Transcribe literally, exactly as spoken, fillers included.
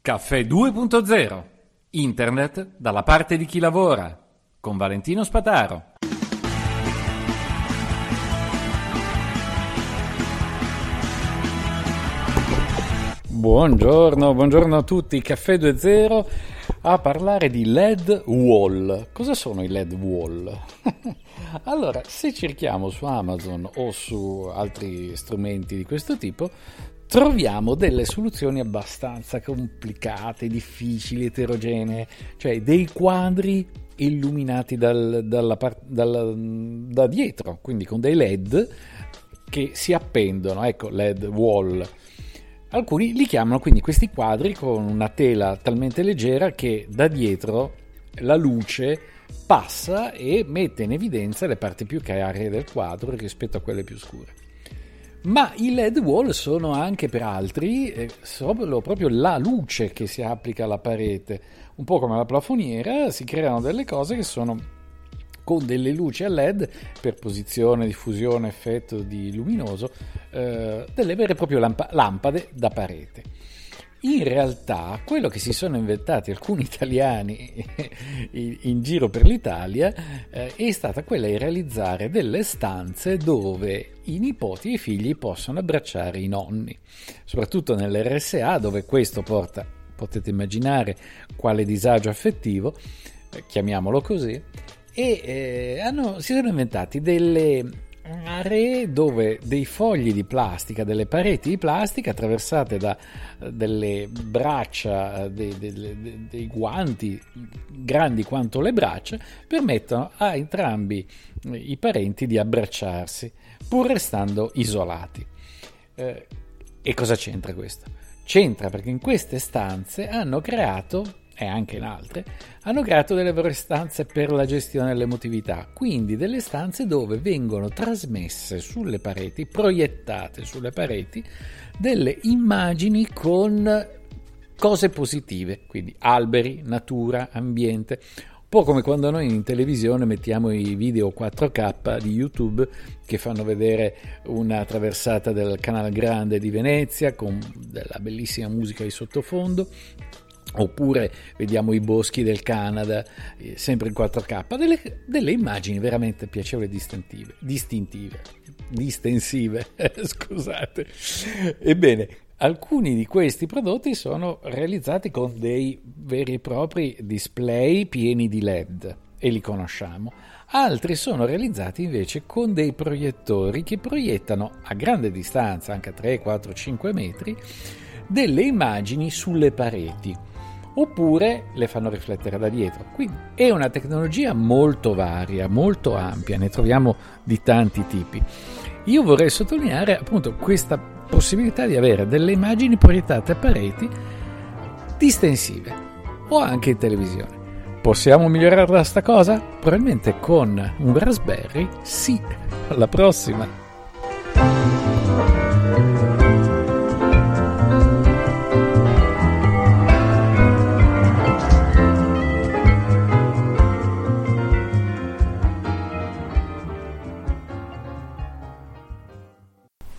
Caffè due punto zero. Internet dalla parte di chi lavora. Con Valentino Spataro. Buongiorno, buongiorno a tutti. Caffè due punto zero a parlare di L E D wall. Cosa sono i L E D wall? Allora, se cerchiamo su Amazon o su altri strumenti di questo tipo, troviamo delle soluzioni abbastanza complicate, difficili, eterogenee, cioè dei quadri illuminati dal, dalla par- dalla, da dietro, quindi con dei L E D che si appendono, ecco, L E D wall. Alcuni li chiamano quindi questi quadri con una tela talmente leggera che da dietro la luce passa e mette in evidenza le parti più chiare del quadro rispetto a quelle più scure. Ma i L E D wall sono anche per altri eh, solo proprio la luce che si applica alla parete, un po' come la plafoniera. Si creano delle cose che sono con delle luci a L E D per posizione, diffusione, effetto di luminoso, eh, delle vere e proprie lamp- lampade da parete. In realtà quello che si sono inventati alcuni italiani in giro per l'Italia eh, è stata quella di realizzare delle stanze dove i nipoti e i figli possono abbracciare i nonni, soprattutto nell'R S A, dove questo porta, potete immaginare quale disagio affettivo, eh, chiamiamolo così, e eh, hanno, si sono inventati delle aree dove dei fogli di plastica, delle pareti di plastica attraversate da delle braccia, dei, dei, dei guanti grandi quanto le braccia, permettono a entrambi i parenti di abbracciarsi pur restando isolati. Eh, e cosa c'entra questo? C'entra perché in queste stanze hanno creato, e anche in altre, hanno creato delle vere stanze per la gestione dell'emotività, quindi delle stanze dove vengono trasmesse sulle pareti, proiettate sulle pareti, delle immagini con cose positive, quindi alberi, natura, ambiente, un po' come quando noi in televisione mettiamo i video quattro K di YouTube che fanno vedere una traversata del Canale Grande di Venezia con della bellissima musica di sottofondo, oppure vediamo i boschi del Canada, eh, sempre in quattro K, delle, delle immagini veramente piacevoli e distintive, distintive, distensive, scusate. Ebbene, alcuni di questi prodotti sono realizzati con dei veri e propri display pieni di L E D, e li conosciamo. Altri sono realizzati invece con dei proiettori che proiettano a grande distanza, anche a tre, quattro, cinque metri, delle immagini sulle pareti, oppure le fanno riflettere da dietro. Quindi è una tecnologia molto varia, molto ampia, ne troviamo di tanti tipi. Io vorrei sottolineare appunto questa possibilità di avere delle immagini proiettate a pareti distensive o anche in televisione. Possiamo migliorare sta cosa? Probabilmente con un Raspberry, sì. Alla prossima!